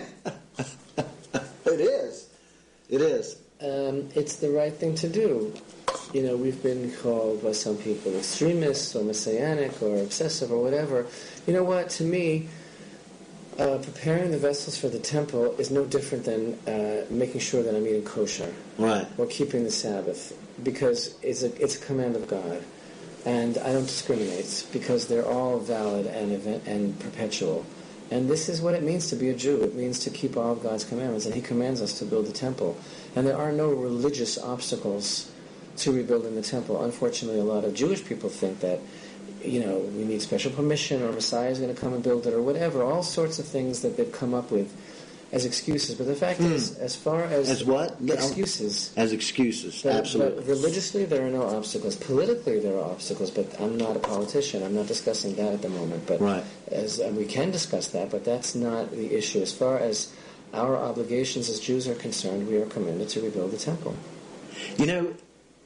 It is. It is. Um, it's the right thing to do. You know, we've been called by some people extremists or messianic or obsessive or whatever. You know what? To me, uh, preparing the vessels for the temple is no different than uh, making sure that I'm eating kosher. Right. Or keeping the Sabbath. Because it's a, it's a command of God. And I don't discriminate because they're all valid and event and perpetual. And this is what it means to be a Jew. It means to keep all of God's commandments. And he commands us to build the temple. And there are no religious obstacles to rebuilding the temple. Unfortunately, a lot of Jewish people think that, you know, we need special permission or Messiah is going to come and build it or whatever. All sorts of things that they've come up with as excuses. But the fact mm. is, as far as... As what? Excuses. As excuses, but, absolutely. But religiously, there are no obstacles. Politically, there are obstacles, but I'm not a politician. I'm not discussing that at the moment. But right. as and we can discuss that, but that's not the issue. As far as our obligations as Jews are concerned, we are commanded to rebuild the temple. You know,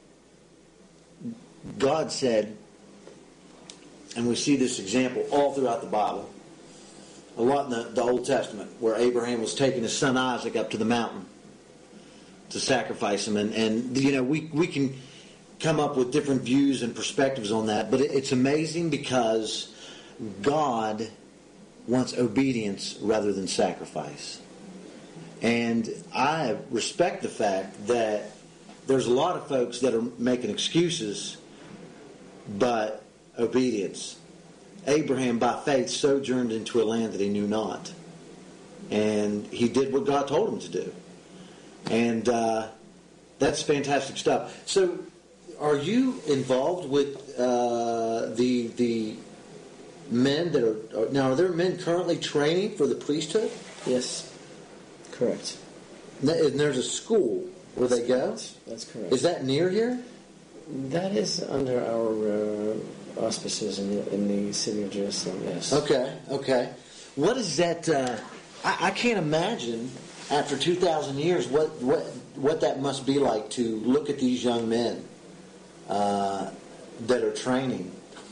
God said, and we see this example all throughout the Bible, a lot in the, the Old Testament, where Abraham was taking his son Isaac up to the mountain to sacrifice him. And, and you know, we, we can come up with different views and perspectives on that, but it, it's amazing because God wants obedience rather than sacrifice. And I respect the fact that there's a lot of folks that are making excuses, but obedience. Abraham, by faith, sojourned into a land that he knew not. And he did what God told him to do. And uh, that's fantastic stuff. So, are you involved with uh, the the men that are... are now, are there men currently training for the priesthood? Yes, correct. And there's a school where they go? That's correct. Is that near here? That is under our uh, auspices in the, in the city of Jerusalem, yes. Okay, okay. What is that... Uh, I, I can't imagine after two thousand years, what, what, what that must be like to look at these young men uh, that are training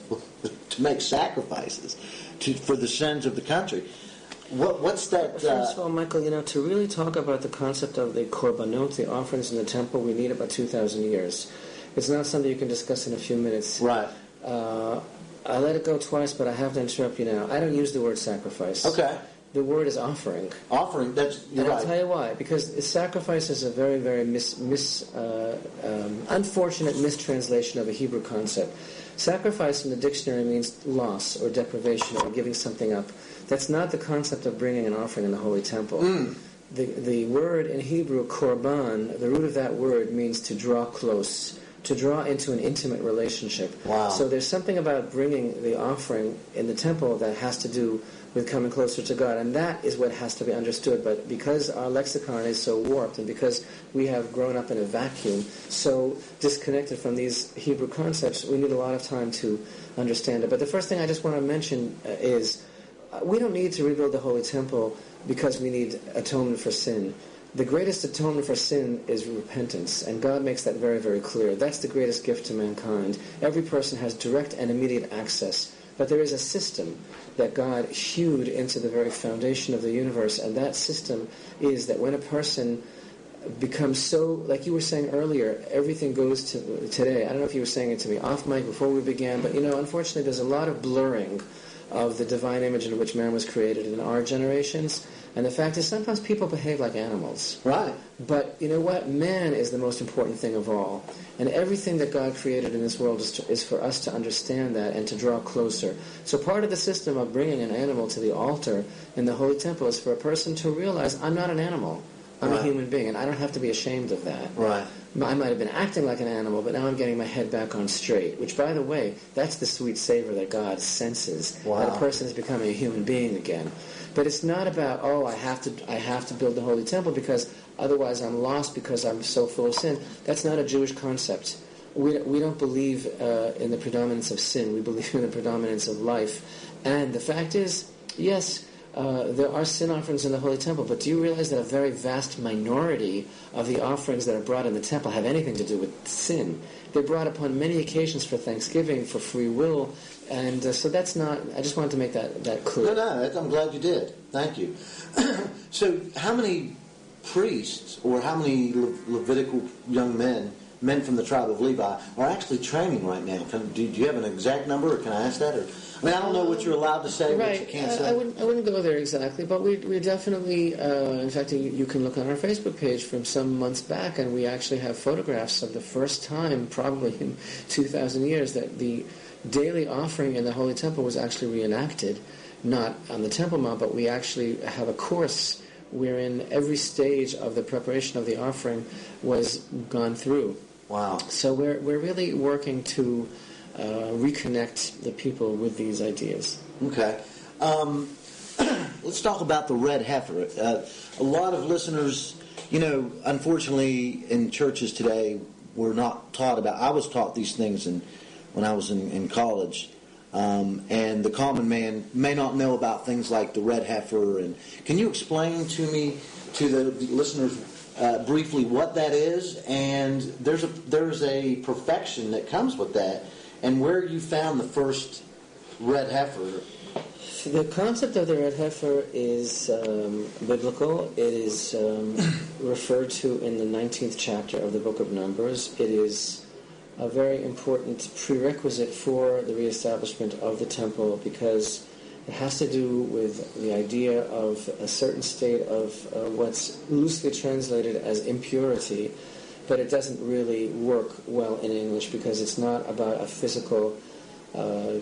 to make sacrifices to, for the sins of the country. What, what's that? Uh, First of all, Michael, you know, to really talk about the concept of the korbanot, the offerings in the temple, we need about two thousand years. It's not something you can discuss in a few minutes. Right. Uh, I let it go twice, but I have to interrupt you now. I don't use the word sacrifice. Okay. The word is offering. Offering, that's, you're and right. I'll tell you why. Because sacrifice is a very, very mis, mis, uh, um, unfortunate mistranslation of a Hebrew concept. Sacrifice in the dictionary means loss or deprivation or giving something up. That's not the concept of bringing an offering in the Holy Temple. Mm. The, the word in Hebrew, korban, the root of that word means to draw close, to draw into an intimate relationship. Wow. So there's something about bringing the offering in the temple that has to do with coming closer to God, and that is what has to be understood. But because our lexicon is so warped, and because we have grown up in a vacuum, so disconnected from these Hebrew concepts, we need a lot of time to understand it. But the first thing I just want to mention uh, is uh, we don't need to rebuild the Holy Temple because we need atonement for sin. The greatest atonement for sin is repentance, and God makes that very, very clear. That's the greatest gift to mankind. Every person has direct and immediate access, but there is a system that God hewed into the very foundation of the universe, and that system is that when a person becomes so, like you were saying earlier, everything goes to today. I don't know if you were saying it to me off mic before we began, but you know, unfortunately there's a lot of blurring of the divine image in which man was created in our generations. And the fact is, sometimes people behave like animals. Right. But you know what? Man is the most important thing of all. And everything that God created in this world is, to, is for us to understand that and to draw closer. So part of the system of bringing an animal to the altar in the Holy Temple is for a person to realize, I'm not an animal. I'm right. a human being, and I don't have to be ashamed of that. Right. I might have been acting like an animal, but now I'm getting my head back on straight, which, by the way, that's the sweet savor that God senses, wow. that a person is becoming a human being again. But it's not about, oh, I have to I have to build the Holy Temple because otherwise I'm lost because I'm so full of sin. That's not a Jewish concept. We, we don't believe uh, in the predominance of sin. We believe in the predominance of life. And the fact is, yes, Uh, there are sin offerings in the Holy Temple, but do you realize that a very vast minority of the offerings that are brought in the temple have anything to do with sin? They're brought upon many occasions for Thanksgiving, for free will, and uh, so that's not, I just wanted to make that, that clear. No, no, I'm glad you did. Thank you. So how many priests or how many Le- Levitical young men, men from the tribe of Levi, are actually training right now? Can, do, do you have an exact number, or can I ask that? Or, I mean, I don't know what you're allowed to say, right. what you can't uh, say. I wouldn't, I wouldn't go there exactly, but we we definitely, uh, in fact, you, you can look on our Facebook page from some months back, and we actually have photographs of the first time, probably in two thousand years, that the daily offering in the Holy Temple was actually reenacted, not on the Temple Mount, but we actually have a course wherein every stage of the preparation of the offering was gone through. Wow. So we're we're really working to uh, reconnect the people with these ideas. Okay. Um, let's talk about the red heifer. Uh, a lot of listeners, you know, unfortunately in churches today, we're not taught about, I was taught these things in, when I was in, in college, um, and the common man may not know about things like the red heifer. And can you explain to me, to the, the listeners, Uh, briefly what that is, and there's a there's a perfection that comes with that, and where you found the first red heifer. The concept of the red heifer is um, biblical. It is um, referred to in the nineteenth chapter of the book of Numbers. It is a very important prerequisite for the reestablishment of the temple because it has to do with the idea of a certain state of uh, what's loosely translated as impurity, but it doesn't really work well in English because it's not about a physical uh,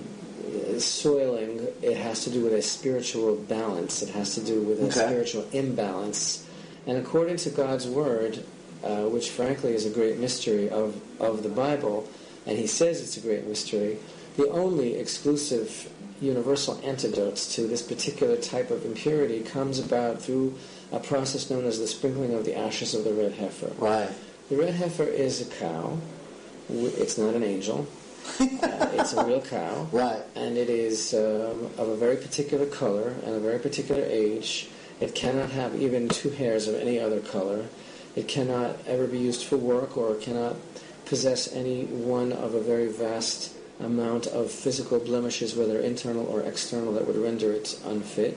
soiling. It has to do with a spiritual balance. It has to do with a okay. spiritual imbalance. And according to God's Word, uh, which frankly is a great mystery of, of the Bible, and He says it's a great mystery, the only exclusive universal antidotes to this particular type of impurity comes about through a process known as the sprinkling of the ashes of the red heifer. Right. The red heifer is a cow. It's not an angel. uh, it's a real cow. Right. And it is um, of a very particular color and a very particular age. It cannot have even two hairs of any other color. It cannot ever be used for work, or cannot possess any one of a very vast amount of physical blemishes, whether internal or external, that would render it unfit.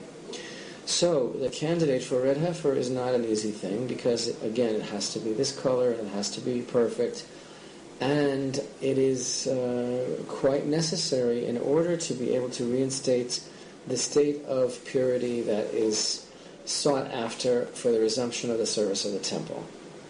So the candidate for red heifer is not an easy thing, because, again, it has to be this color, and it has to be perfect, and it is uh, quite necessary in order to be able to reinstate the state of purity that is sought after for the resumption of the service of the temple.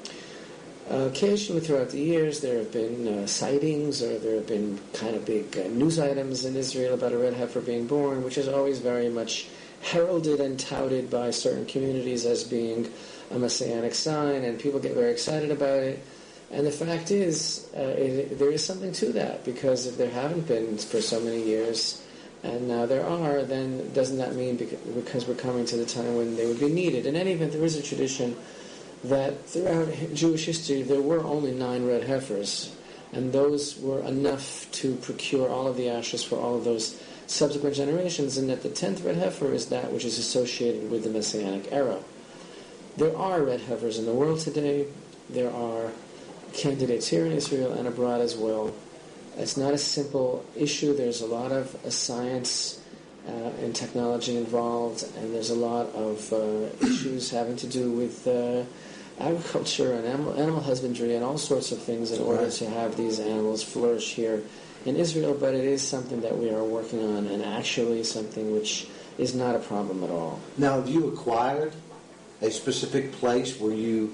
Uh, occasionally throughout the years there have been uh, sightings, or there have been kind of big uh, news items in Israel about a red heifer being born, which is always very much heralded and touted by certain communities as being a messianic sign, and people get very excited about it. And the fact is, uh, it, there is something to that, because if there haven't been for so many years, and now there are, then doesn't that mean because we're coming to the time when they would be needed? In any event, there is a tradition that throughout Jewish history there were only nine red heifers, and those were enough to procure all of the ashes for all of those subsequent generations, and that the tenth red heifer is that which is associated with the Messianic era. There are red heifers in the world today. There are candidates here in Israel and abroad as well. It's not a simple issue. There's a lot of uh, science uh, and technology involved, and there's a lot of uh, issues having to do with uh, agriculture and animal, animal husbandry and all sorts of things in order to have these animals flourish here in Israel. But it is something that we are working on, and actually something which is not a problem at all. Now, have you acquired a specific place where you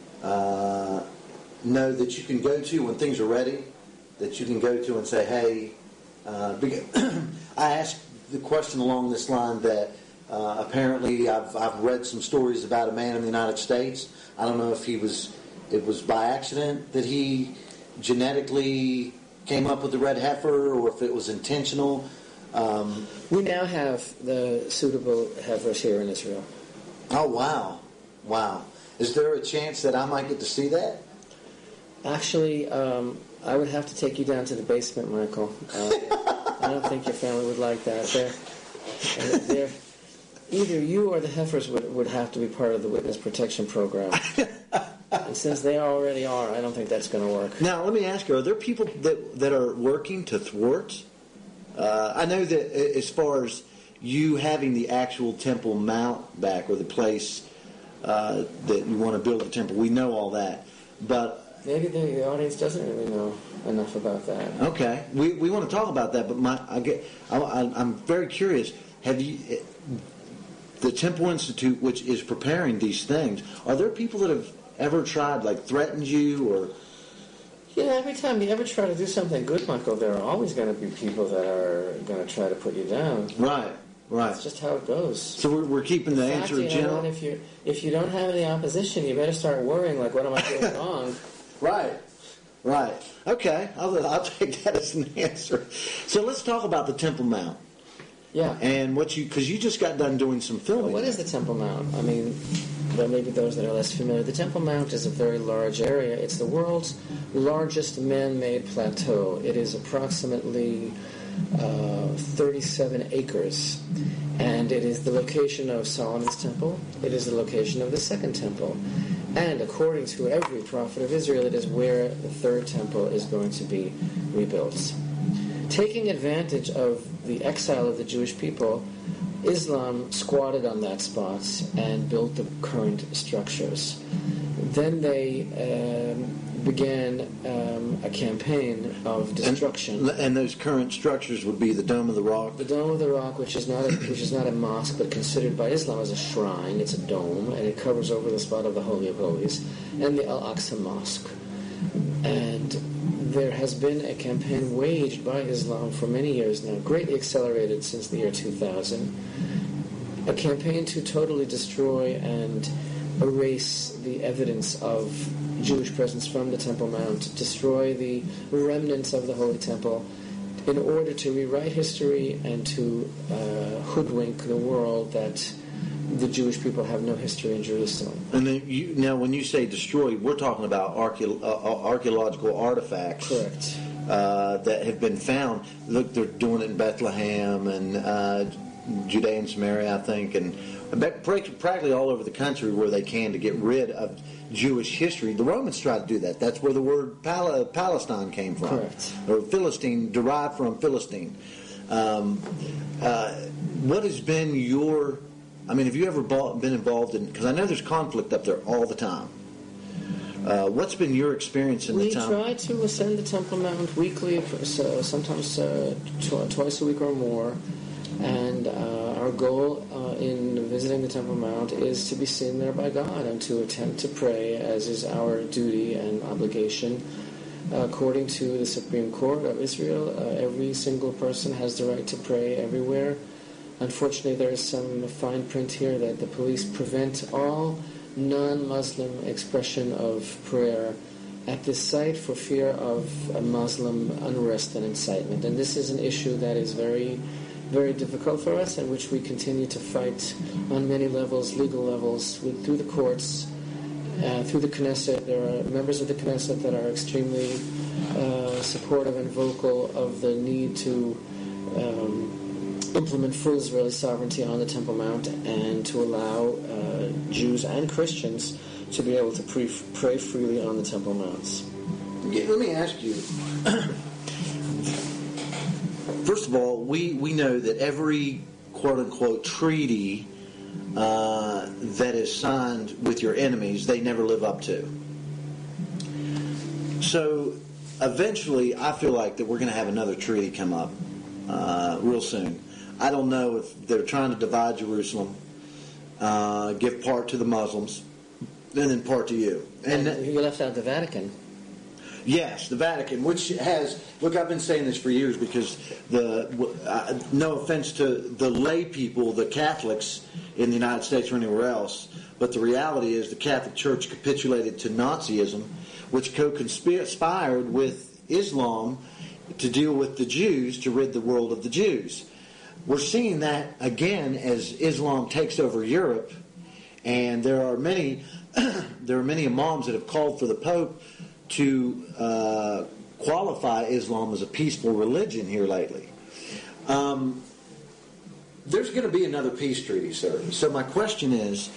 uh, know that you can go to when things are ready, that you can go to and say, hey, uh, I asked the question along this line that uh, apparently I've, I've read some stories about a man in the United States. I don't know if he was, it was by accident that he genetically came up with the red heifer, or if it was intentional. Um, we now have the suitable heifers here in Israel. Oh, wow. Wow. Is there a chance that I might get to see that? Actually, um, I would have to take you down to the basement, Michael. Uh, I don't think your family would like that. They're, they're, either you or the heifers would, would have to be part of the witness protection program. And since they already are, I don't think that's going to work. Now, let me ask you, are there people that, that are working to thwart? Uh, I know that as far as you having the actual temple mount back, or the place uh, that you want to build the temple, we know all that. But maybe the, the audience doesn't really know enough about that. Okay, we we want to talk about that, but my I get I, I'm very curious. Have you the Temple Institute, which is preparing these things? Are there people that have ever tried, like, threatened you, or? You know, every time you ever try to do something good, Michael, there are always going to be people that are going to try to put you down. Right, right. That's just how it goes. So we're, we're keeping the In fact, answer you know, general. If you if you don't have any opposition, you better start worrying, like, what am I doing wrong? Right, right. Okay, I'll, I'll take that as an answer. So let's talk about the Temple Mount. Yeah. And what you, because you just got done doing some filming. Well, what is the Temple Mount? I mean, well, maybe those that are less familiar. The Temple Mount is a very large area. It's the world's largest man-made plateau. It is approximately uh, thirty-seven acres. And it is the location of Solomon's Temple. It is the location of the Second Temple. And according to every prophet of Israel, it is where the Third Temple is going to be rebuilt. Taking advantage of the exile of the Jewish people, Islam squatted on that spot and built the current structures. Then they um, began um, a campaign of destruction. And, and those current structures would be the Dome of the Rock? The Dome of the Rock, which is not a, which is not a mosque, but considered by Islam as a shrine. It's a dome, and it covers over the spot of the Holy of Holies, and the Al-Aqsa Mosque. And there has been a campaign waged by Islam for many years now, greatly accelerated since the year two thousand, a campaign to totally destroy and erase the evidence of Jewish presence from the Temple Mount, destroy the remnants of the Holy Temple, in order to rewrite history and to uh, hoodwink the world that the Jewish people have no history in Jerusalem. And then you, now, when you say destroy, we're talking about archae- uh, archaeological artifacts. Correct. Uh, that have been found. Look, they're doing it in Bethlehem and uh, Judea and Samaria, I think, and practically all over the country where they can to get rid of Jewish history. The Romans tried to do that. That's where the word Pal- Palestine came from. Correct. Or Philistine, derived from Philistine. Um, uh, what has been your... I mean, have you ever been involved in... Because I know there's conflict up there all the time. Uh, what's been your experience in we the time? We try to ascend the Temple Mount weekly, so sometimes uh, tw- twice a week or more. And uh, our goal uh, in visiting the Temple Mount is to be seen there by God and to attempt to pray, as is our duty and obligation. Uh, according to the Supreme Court of Israel, uh, every single person has the right to pray everywhere. Unfortunately, there is some fine print here that the police prevent all non-Muslim expression of prayer at this site for fear of a Muslim unrest and incitement. And this is an issue that is very, very difficult for us, and which we continue to fight on many levels, legal levels, with, through the courts, uh, through the Knesset. There are members of the Knesset that are extremely uh, supportive and vocal of the need to um, implement full Israeli sovereignty on the Temple Mount and to allow uh, Jews and Christians to be able to pre- pray freely on the Temple Mounts. Yeah, let me ask you. First of all, we, we know that every quote-unquote treaty uh, that is signed with your enemies, they never live up to. So eventually, I feel like that we're going to have another treaty come up uh, real soon. I don't know if they're trying to divide Jerusalem, uh, give part to the Muslims, and then part to you. And, and you left out the Vatican. Yes, the Vatican, which has, look, I've been saying this for years because, the uh, no offense to the lay people, the Catholics in the United States or anywhere else, but the reality is the Catholic Church capitulated to Nazism, which co-conspired with Islam to deal with the Jews, to rid the world of the Jews. We're seeing that again as Islam takes over Europe, and there are many there are many imams that have called for the Pope to uh, qualify Islam as a peaceful religion here lately. Um, there's going to be another peace treaty, sir. So my question is,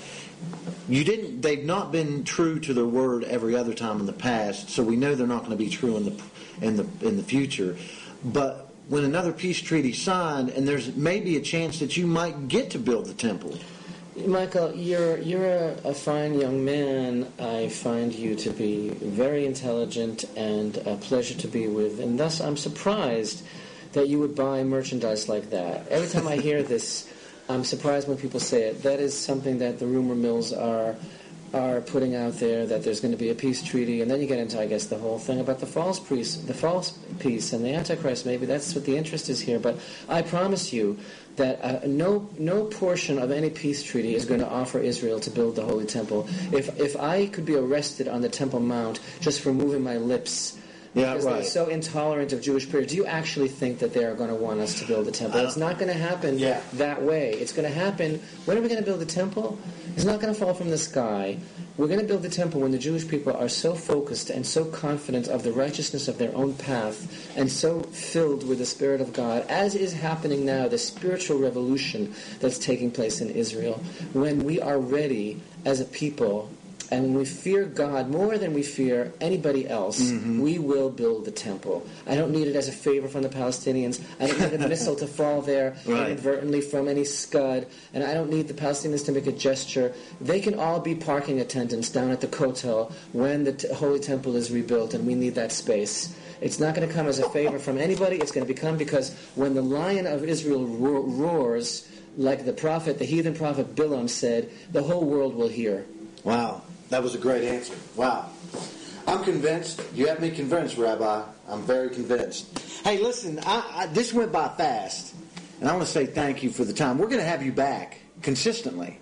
you didn't. They've not been true to their word every other time in the past, so we know they're not going to be true in the in the in the future. But when another peace treaty signed, and there's maybe a chance that you might get to build the temple. Michael, you're you're a, a fine young man. I find you to be very intelligent and a pleasure to be with, and thus I'm surprised that you would buy merchandise like that. Every time I hear this, I'm surprised when people say it. That is something that the rumor mills are are putting out there, that there's going to be a peace treaty, and then you get into, I guess, the whole thing about the false peace, the false peace and the Antichrist. Maybe that's what the interest is here. But I promise you that uh, no no portion of any peace treaty is going to offer Israel to build the Holy Temple. If if I could be arrested on the Temple Mount just for moving my lips, yeah, because right. they're so intolerant of Jewish prayer, do you actually think that they are going to want us to build a temple? It's not going to happen yeah. that way. It's going to happen. When are we going to build the temple? It's not going to fall from the sky. We're going to build the temple when the Jewish people are so focused and so confident of the righteousness of their own path and so filled with the Spirit of God, as is happening now, the spiritual revolution that's taking place in Israel. When we are ready as a people, and when we fear God more than we fear anybody else, mm-hmm. we will build the temple. I don't need it as a favor from the Palestinians. I don't need a missile to fall there right. inadvertently from any scud. And I don't need the Palestinians to make a gesture. They can all be parking attendants down at the Kotel when the t- Holy Temple is rebuilt, and we need that space. It's not going to come as a favor from anybody. It's going to become because when the Lion of Israel ro- roars, like the prophet, the heathen prophet Bilam said, the whole world will hear. Wow. That was a great answer. Wow. I'm convinced. You have me convinced, Rabbi. I'm very convinced. Hey, listen, I, I, this went by fast, and I want to say thank you for the time. We're going to have you back consistently,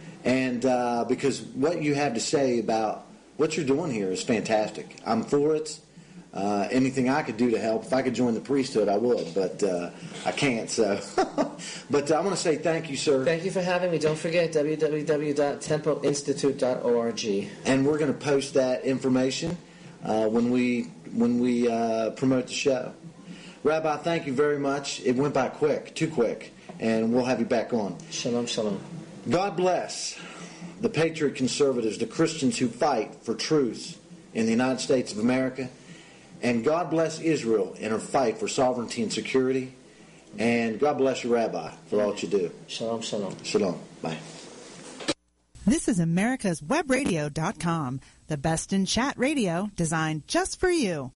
and uh, because what you have to say about what you're doing here is fantastic. I'm for it. Uh, anything I could do to help. If I could join the priesthood, I would, but uh, I can't. So, But uh, I want to say thank you, sir. Thank you for having me. Don't forget, w w w dot temple institute dot org. And we're going to post that information uh, when we when we uh, promote the show. Rabbi, thank you very much. It went by quick, too quick, and we'll have you back on. Shalom, shalom. God bless the patriot conservatives, the Christians who fight for truth in the United States of America. And God bless Israel in her fight for sovereignty and security. And God bless you, Rabbi, for all that you do. Shalom, shalom. Shalom. Bye. This is Americas Web Radio dot com, the best in chat radio designed just for you.